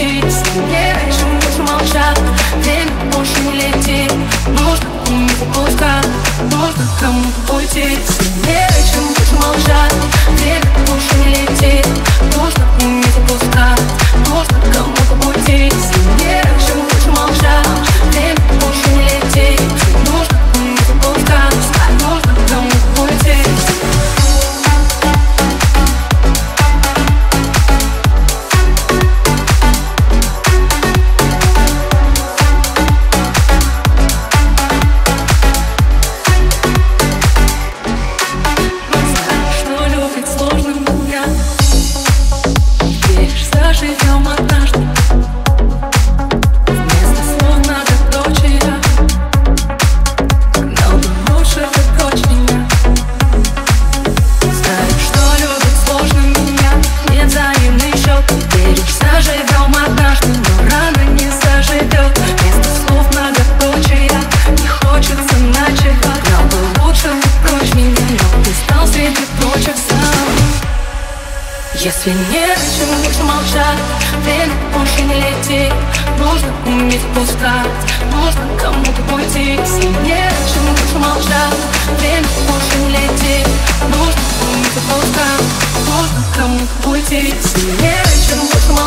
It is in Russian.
уйти. Сильнее, чем больше молчать. Время больше не летит. Нужно уметь отпускать. Нужно кому-то уйти. Сильнее, чем больше молчать. Время больше не летит. Нужно уметь отпускать. Нужно кому-то уйти. Сильнее, чем больше молчать. Время больше не летит. Нужно уметь отпускать. Нужно кому-то уйти. Живем однажды. Вместо слов многопрочия. Много лучше прочь меня. Знаешь, что любит сложно меня. Нет взаимный счет. Веришься, живем однажды, но рано не заживет. Вместо слов многопрочия. Не хочется ночевать. Много лучше прочь меня, но ты стал среди прочих сам. Если нет, чем лучше молчать. Время больше не летит. Нужно уметь отпускать. Нужно кому-то уйти. Сильнее, чем лучше молчать. Время больше не летит. Нужно уметь отпускать. Нужно кому-то уйти. Сильнее, чем лучше молчать.